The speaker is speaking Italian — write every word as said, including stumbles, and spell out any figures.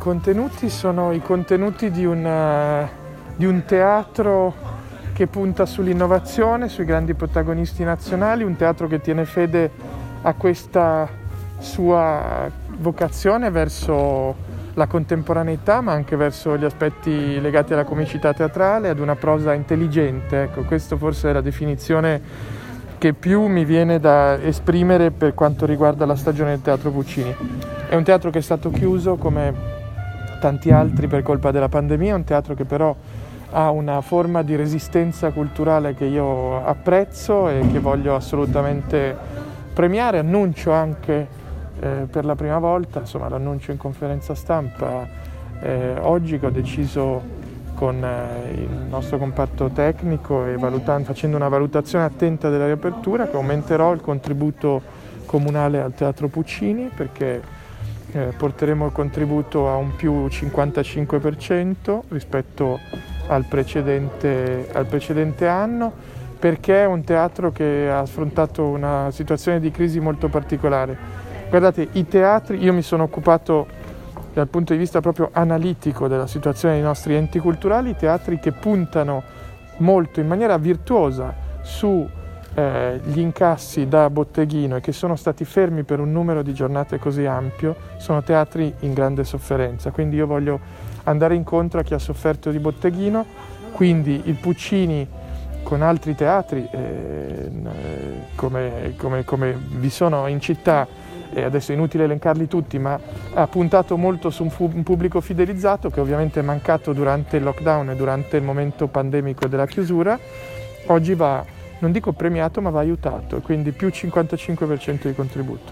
contenuti sono i contenuti di un, di un teatro che punta sull'innovazione, sui grandi protagonisti nazionali, un teatro che tiene fede a questa sua vocazione verso la contemporaneità, ma anche verso gli aspetti legati alla comicità teatrale, ad una prosa intelligente. Ecco, questa forse è la definizione che più mi viene da esprimere per quanto riguarda la stagione del Teatro Puccini. È un teatro che è stato chiuso come tanti altri per colpa della pandemia, un teatro che però ha una forma di resistenza culturale che io apprezzo e che voglio assolutamente premiare. Annuncio anche eh, per la prima volta, insomma l'annuncio in conferenza stampa eh, oggi, che ho deciso con eh, il nostro comparto tecnico e valutando, facendo una valutazione attenta della riapertura, che aumenterò il contributo comunale al Teatro Puccini, perché eh, porteremo il contributo a un più cinquantacinque per cento rispetto al precedente, al precedente anno, perché è un teatro che ha affrontato una situazione di crisi molto particolare. Guardate, i teatri, io mi sono occupato dal punto di vista proprio analitico della situazione dei nostri enti culturali, i teatri che puntano molto in maniera virtuosa su eh, gli incassi da botteghino e che sono stati fermi per un numero di giornate così ampio, sono teatri in grande sofferenza. Quindi io voglio andare incontro a chi ha sofferto di botteghino, quindi il Puccini con altri teatri eh, come, come, come vi sono in città, e adesso è inutile elencarli tutti, ma ha puntato molto su un, fu- un pubblico fidelizzato che ovviamente è mancato durante il lockdown e durante il momento pandemico della chiusura. Oggi va, non dico premiato, ma va aiutato, quindi più cinquantacinque per cento di contributo.